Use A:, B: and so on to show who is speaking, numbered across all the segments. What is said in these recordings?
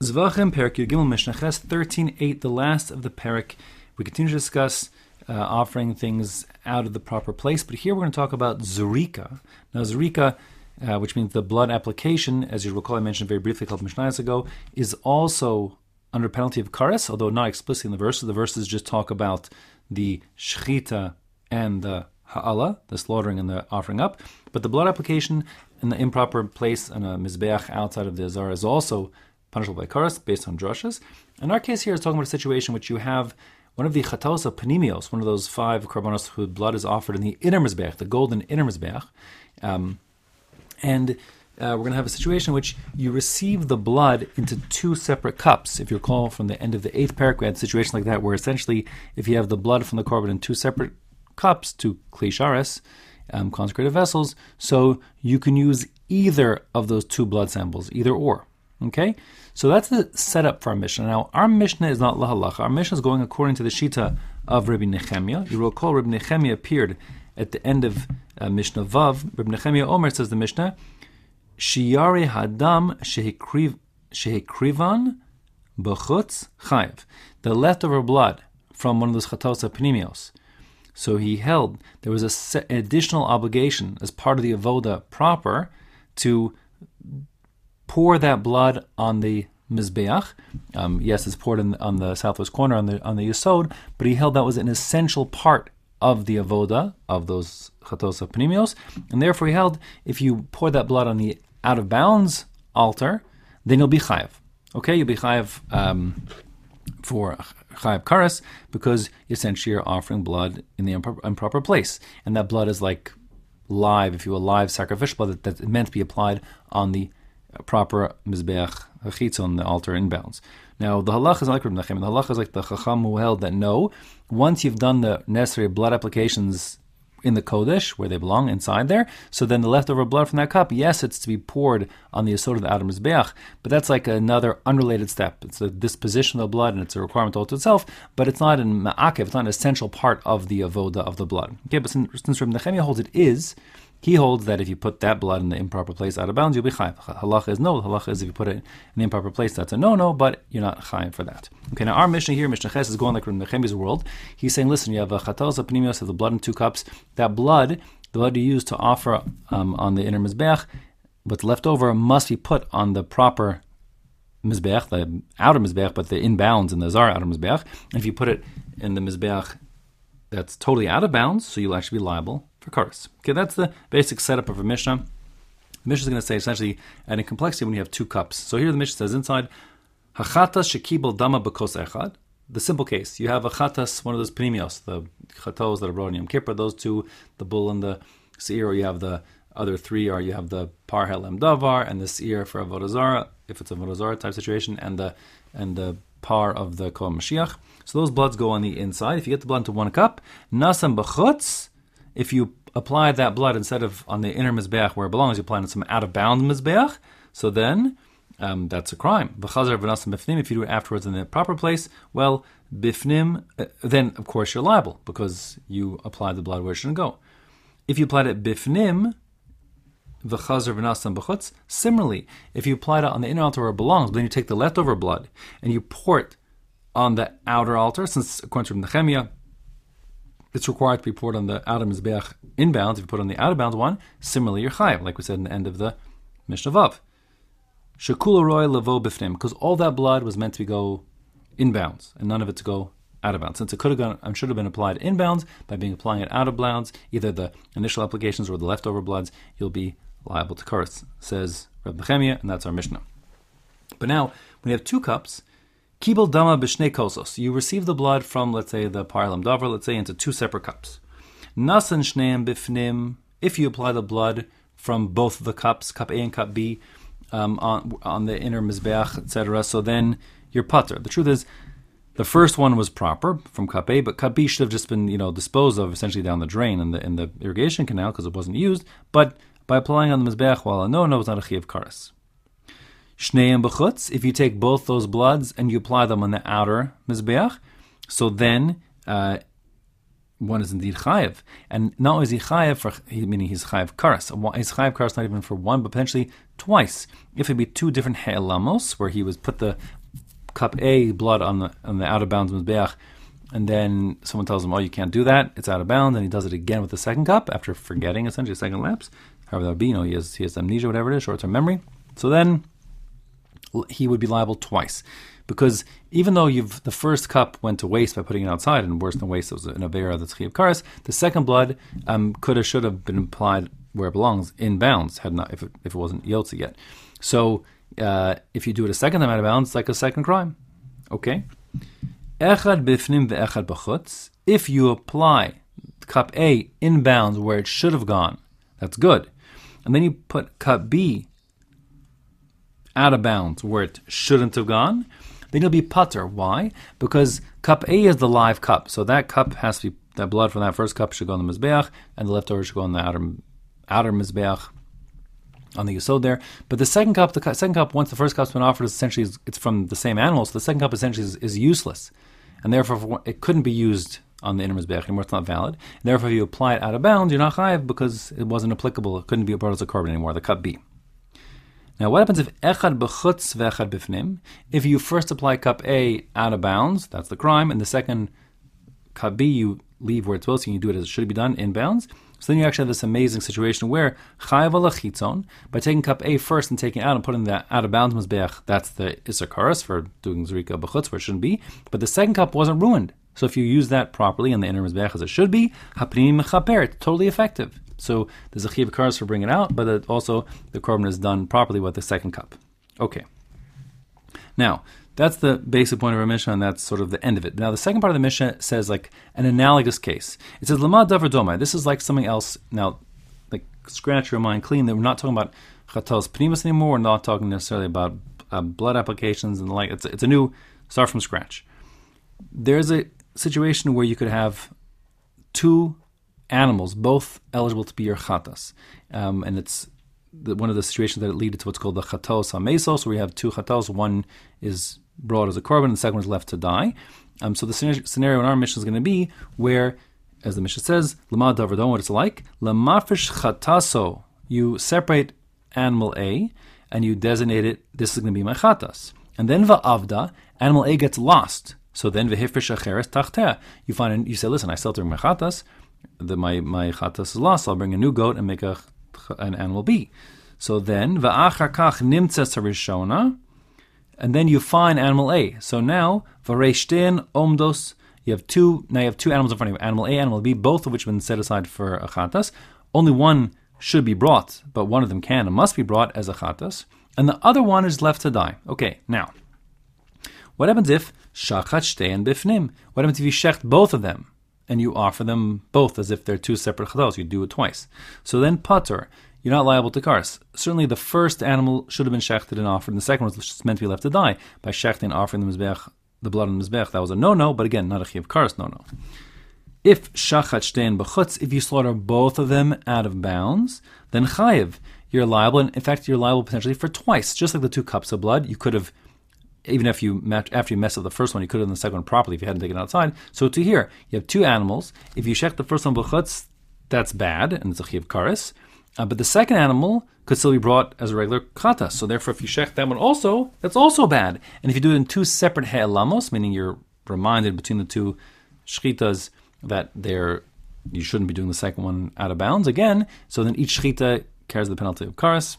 A: Zvachim, Perek Yud Mishnah Ches 13:8, the last of the Perek. We continue to discuss offering things out of the proper place, but here we're going to talk about Zurika. Now, Zurika, which means the blood application, as you recall, I mentioned very briefly a couple of Mishnahs ago, is also under penalty of kares, although not explicitly in the verses. The verses just talk about the shechita and the ha'ala, the slaughtering and the offering up. But the blood application in the improper place on a mizbeach outside of the azara is also punishable by kares based on drushes. In our case here is talking about a situation in which you have one of the chatos of panimios, one of those 5 karbanos whose blood is offered in the inner mizbeach, the golden inner mizbeach. We're going to have a situation in which you receive the blood into 2 separate cups. If you recall from the end of the 8th parak, we had a situation like that where essentially if you have the blood from the korban in 2 separate cups, 2 kli shares, consecrated vessels, so you can use either of those 2 blood samples, either or. Okay? So that's the setup for our Mishnah. Now, our Mishnah is not lahalacha. Our Mishnah is going according to the Shita of Rabbi Nechemia. You recall Rabbi Nechemia appeared at the end of Mishnah Vav. Rabbi Nechemia Omer says the Mishnah, Shiyare hadam shehekrivan b'chutz chayiv. The leftover blood from one of those chatos panimios. So he held there was an additional obligation as part of the avoda proper to pour that blood on the mizbeach. Yes, it's poured on the southwest corner on the yesod, but he held that was an essential part of the avoda of those chatos panimios, and therefore he held if you pour that blood on the out of bounds altar, then you'll be chayiv. Okay, you'll be chayiv for chayiv kares because essentially you're offering blood in the improper place, and that blood is like live, if you will, live sacrificial blood that's meant to be applied on the proper mizbeach chitz on the altar inbounds. Now the halach is not like Reb Nachem. The halach is like the chacham who held that no, once you've done the necessary blood applications in the kodesh where they belong inside there, so then the leftover blood from that cup, yes, it's to be poured on the yesod of the outer mizbeach, but that's like another unrelated step. It's a disposition of the blood and it's a requirement all to itself, but it's not an ma'akev, it's not an essential part of the avoda of the blood. Okay, but since Reb Nachemia holds it is, he holds that if you put that blood in the improper place out of bounds, you'll be chayiv. Halacha is no. Halacha is if you put it in the improper place, that's a no-no, but you're not chayiv for that. Okay, now our Mishnah here, Mishnah Ches, is going like Reb Nechemia's world. He's saying, listen, you have a chatos of panimios, of the blood in 2 cups. That blood, the blood you use to offer on the inner mizbeach, what's left over must be put on the proper mizbeach, the outer mizbeach, but the inbounds in the zara outer mizbeach. And if you put it in the mizbeach that's totally out of bounds, so you'll actually be liable for kares. Okay, that's the basic setup of a Mishnah. The Mishnah is going to say essentially adding complexity when you have 2 cups. So here the Mishnah says inside, Hachatas shekibel dama b'kos echad. The simple case, you have a chatas, one of those panimios, the chatos that are brought in Yom Kippur, those 2, the bull and the seir, or you have the other 3, or you have the par helem davar and the seir for avodah zarah, if it's a avodah zarah type situation, and the par of the kol mashiach. So those bloods go on the inside. If you get the blood into 1 cup, nasam b'chutz. If you apply that blood instead of on the inner mizbeach where it belongs, you apply it on some out-of-bounds mizbeach, so then that's a crime. V'chazar v'nasam bifnim, if you do it afterwards in the proper place, well, bifnim, then of course you're liable because you applied the blood where it shouldn't go. If you applied it bifnim, v'chazar v'nasam b'chutz, similarly, if you applied it on the inner altar where it belongs, then you take the leftover blood and you pour it on the outer altar, since according to Nechemia, it's required to be poured on the outer mizbeach inbounds. If you put it on the out-of-bounds one, similarly you're chayiv, like we said in the end of the Mishnah Vav. Shekula roy levo bifnim, because all that blood was meant to go inbounds and none of it to go out of bounds. Since it could have gone and should have been applied inbounds, by applying it out of bounds, either the initial applications or the leftover bloods, you'll be liable to kares, says Reb Nechemia, and that's our Mishnah. But now, when you have 2 cups, Kibel dama b'shnei kosos. You receive the blood from, let's say, the parlam davar, let's say, into 2 separate cups. Nasan shneim bifnim. If you apply the blood from both the cups, cup A and cup B, on the inner mizbeach, etc., so then you're pater. The truth is, the first one was proper from cup A, but cup B should have just been, disposed of essentially down the drain in the irrigation canal because it wasn't used. But by applying on the mizbeach, well, no, it's not a chiyav kares. Shneim b'chutz, if you take both those bloods and you apply them on the outer mizbeach, so then one is indeed chayiv. And not only is he chayiv, meaning he's chayiv kares. He's chayiv kares not even for 1, but potentially twice. If it'd be two different he'elamos, where he was put the cup A blood on the out of bounds mizbeach, and then someone tells him, "Oh, you can't do that; it's out of bounds," and he does it again with the second cup after forgetting essentially a second lapse. However that would be, he has amnesia, whatever it is, short-term memory. So then he would be liable twice. Because even though the first cup went to waste by putting it outside, and worse than waste, it was an avera that's chiyav kares, the second blood should have been applied where it belongs, in bounds, if it wasn't yotze yet. So if you do it a second time out of bounds, it's like a second crime. Okay? Echad bifnim ve'echad b'chutz. If you apply cup A in bounds where it should have gone, that's good. And then you put cup B out of bounds where it shouldn't have gone, then you'll be pater. Why? Because cup A is the live cup, so that cup has to be, that blood from that first cup should go on the mizbeach, and the leftover should go on the outer mizbeach on the yesod there. But the second cup, once the first cup's been offered, essentially it's from the same animal, so the second cup essentially is useless, and therefore it couldn't be used on the inner mizbeach anymore. It's not valid. And therefore, if you apply it out of bounds, you're not chayiv because it wasn't applicable. It couldn't be brought as a korban anymore. The cup B. Now, what happens if echad b'chutz ve'echad b'fnim? If you first apply cup A out of bounds, that's the crime, and the second cup B you leave where it's supposed to, and you do it as it should be done, in bounds. So then you actually have this amazing situation where chayav ala chitzon, by taking cup A first and taking it out and putting that out of bounds mizbeach, that's the iser karas for doing zrika b'chutz where it shouldn't be. But the second cup wasn't ruined. So if you use that properly in the inner mizbeach as it should be, hapnim mechaper, it's totally effective. So there's a chiyav karas for bringing it out, but also the korban is done properly with the second cup. Okay. Now, that's the basic point of our Mishnah, and that's sort of the end of it. Now, the second part of the Mishnah says like an analogous case. It says, Lama davar domai. This is like something else. Now, like scratch your mind clean that we're not talking about chatos pnimis anymore. We're not talking necessarily about blood applications and the like. It's a new start from scratch. There's a situation where you could have two animals, both eligible to be your chatas. And it's one of the situations that lead to what's called the chatos hamesos, where you have two chatos. One is brought as a korban, and the second one is left to die. So the scenario in our Mishnah is going to be where, as the Mishnah says, Lama davar domai, what it's like, Lamafish chataso, you separate animal A, and you designate it, this is going to be my chatas. And then va'avda, animal A gets lost. So then v'hifrish acheres tachtea, you say, listen, I still have to bring my chatas, my chatas is lost, so I'll bring a new goat and make an animal B. So then va'achar kach nimtzes harishona, and then you find animal A. So now v'reishten omdos, you have two animals in front of you, animal A, animal B, both of which have been set aside for a chatas. Only one should be brought, but one of them can and must be brought as a chatas, and the other one is left to die. Okay, now, what happens if shachat shtein bifnim? What happens if you shecht both of them and you offer them both as if they're two separate chatos? You do it twice. So then pater, you're not liable to kars. Certainly the first animal should have been shechted and offered, and the second one was meant to be left to die. By shechting and offering the blood on the mizbech, that was a no-no, but again, not a chiyav kars no-no. If shachat shtein b'chutz, if you slaughter both of them out of bounds, then chayiv, you're liable, and in fact, you're liable potentially for twice. Just like the 2 cups of blood, you could have, even if after you messed up the first one, you could have done the second one properly if you hadn't taken it outside. So to here, you have 2 animals. If you shech the first one b'chutz, that's bad, and it's a chiyav kares. But the second animal could still be brought as a regular chatas. So therefore, if you shech that one also, that's also bad. And if you do it in 2 separate he'elamos, meaning you're reminded between the 2 shchitas that you shouldn't be doing the second one out of bounds again, so then each shchita carries the penalty of kares.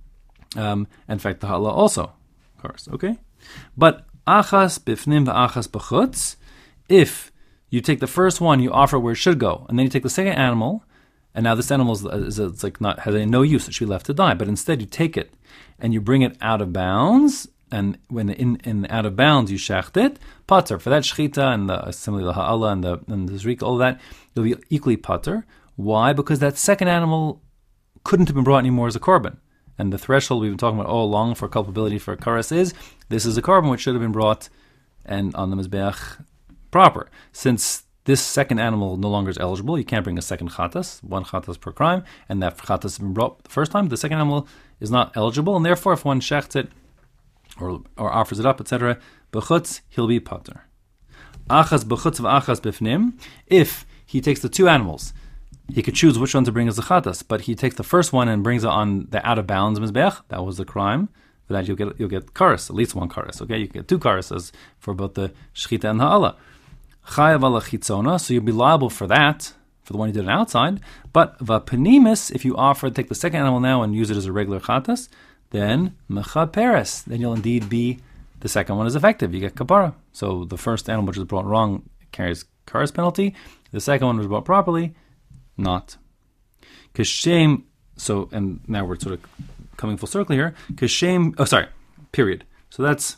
A: In fact, the ha'ala also kares, okay? But achas bifnim v'achas b'chutz, if you take the first one, you offer where it should go, and then you take the second animal, and now this animal has no use; it should be left to die. But instead, you take it and you bring it out of bounds, and when in out of bounds you shecht it, pater for that shchita and similarly the ha'ala and the zrika, all of that, you'll be equally pater. Why? Because that second animal couldn't have been brought anymore as a korban, and the threshold we've been talking about all along for culpability for a kares is this is a korban which should have been brought and on the mizbeach proper. Since this second animal no longer is eligible, you can't bring a second chatas, 1 chatas per crime, and that chatas has been brought the first time, the second animal is not eligible, and therefore if one shechts it or offers it up, etc., b'chutz, he'll be pater. Achas b'chutz v'achas b'fnim, if he takes the 2 animals, he could choose which one to bring as the chatas, but he takes the first one and brings it on the out of bounds mizbeach. That was the crime. For that you'll get kares, at least one kares. Okay, you get 2 kares for both the shechita and ha'ala. Chayav ala chitzona, so you'll be liable for that, for the one you did outside. But v'penimis, if you offer to take the second animal now and use it as a regular chatas, then mecha peres, then you'll indeed be, the second one is effective. You get kapara. So the first animal which is brought wrong carries kares penalty. The second one was brought properly, not. Kashem. So, and now we're sort of coming full circle here. Kashem. Oh, sorry. Period. So that's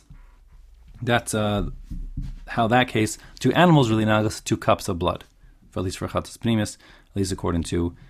A: how that case, 2 animals really nagas, 2 cups of blood, for at least for chatas penimis, at least according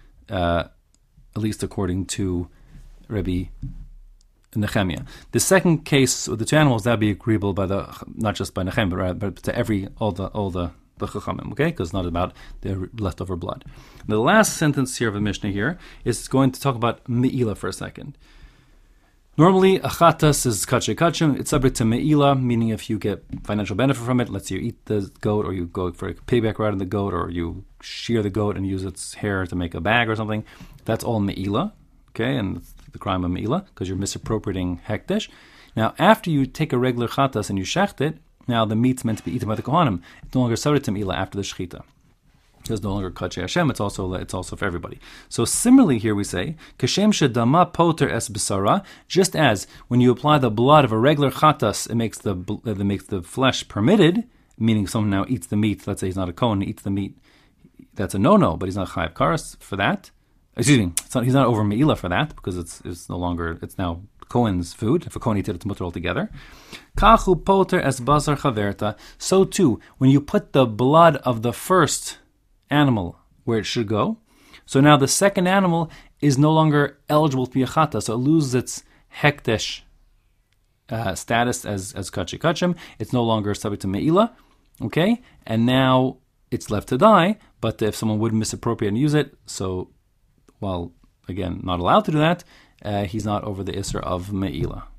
A: to Rabbi Nechemia. The second case with the 2 animals, that'd be agreeable by not just by Nechem, but to all the Chachamim, okay? Because it's not about the leftover blood. Now, the last sentence here of the Mishnah here is going to talk about Me'ila for a second. Normally, a chatas is kache kachim. It's subject to Me'ila, meaning if you get financial benefit from it, let's say you eat the goat, or you go for a payback right on the goat, or you shear the goat and use its hair to make a bag or something, that's all Me'ila, okay? And it's the crime of Me'ila, because you're misappropriating hekdesh. Now, after you take a regular chatas and you shecht it, now the meat's meant to be eaten by the kohanim. It's no longer subject to Me'ila after the shechita. It's no longer kache Hashem. It's also for everybody. So similarly here we say kashem shedama poter es besara. Just as when you apply the blood of a regular chatas, it makes the flesh permitted. Meaning someone now eats the meat. Let's say he's not a kohen, he eats the meat. That's a no, but he's not chayav karas for that. Excuse me, he's not over Me'ila for that because it's no longer, it's now Kohen's food. If a Kohen eats it, it's mutter altogether. Kachu poter es basar chaverta. So too, when you put the blood of the first animal where it should go, so now the second animal is no longer eligible to be a chata, so it loses its hekdesh status as kachi kachim. It's no longer subject to Me'ila, okay? And now it's left to die, but if someone would misappropriate and use it, so while, again, not allowed to do that, he's not over the isser of Me'ila.